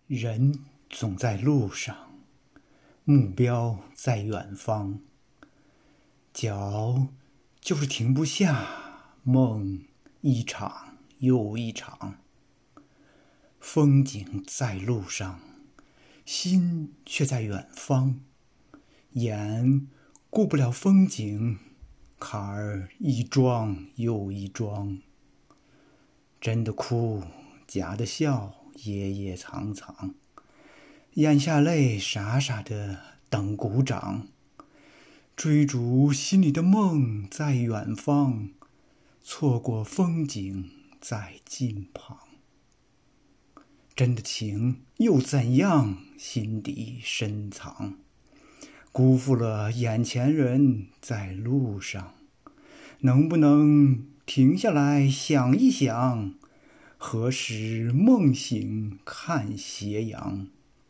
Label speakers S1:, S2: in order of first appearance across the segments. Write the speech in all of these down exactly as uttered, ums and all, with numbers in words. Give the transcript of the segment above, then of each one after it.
S1: 人总在路上，目标在远方，脚就是停不下，梦一场又一场。风景在路上，心却在远方，眼顾不了风景，坎儿一桩又一桩。真的哭，假的笑，夜夜藏藏，咽下泪，傻傻的等鼓掌。追逐心里的梦在远方，错过风景在近旁。真的情又怎样，心底深藏，辜负了眼前人在路上。能不能停下来想一想，何时梦醒看斜阳？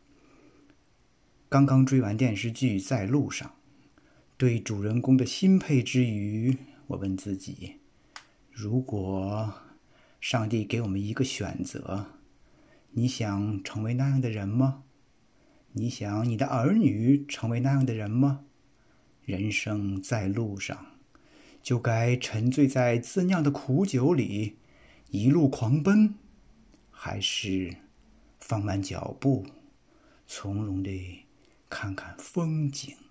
S1: 刚刚追完电视剧《在路上》，对主人公的钦佩之余，我问自己，如果上帝给我们一个选择，你想成为那样的人吗？你想你的儿女成为那样的人吗？人生在路上，就该沉醉在自酿的苦酒里，一路狂奔，还是放慢脚步，从容地看看风景？